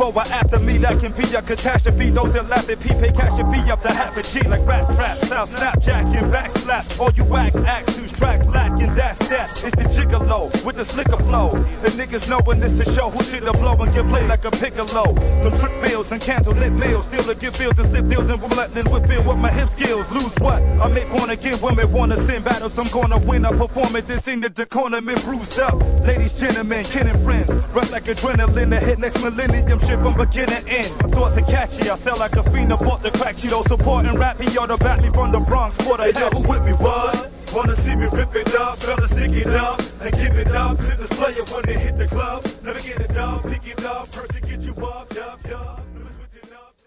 are after me, that can be a catastrophe. Those that laugh at P pay cash and fee up to half a G like rap trap, south snapjacking, backslap. All you whack acts whose tracks lacking, that's that. It's the gigolo with the slicker flow. The niggas knowing this is show who shit to blow and get played like a piccolo. Them trip bills and candle lit meals, still to get bills and slip deals and relentless with feel with my hip skills. Lose what? I make born again women wanna sin battles. I'm gonna win. I perform at this in the tournament, bruised up. Ladies, gentlemen, kin and friends, rush like adrenaline to hit next millennium shit from beginning to end. My thoughts are catchy, I sell like a fiend, I bought the crack Cheeto, supporting rap, he ought to back me from the Bronx for the hell. Who with me, what? Wanna see me rip it up, fellas stick it up, and give it up to this player when they hit the club. Never get it up, pick it up, person get you up.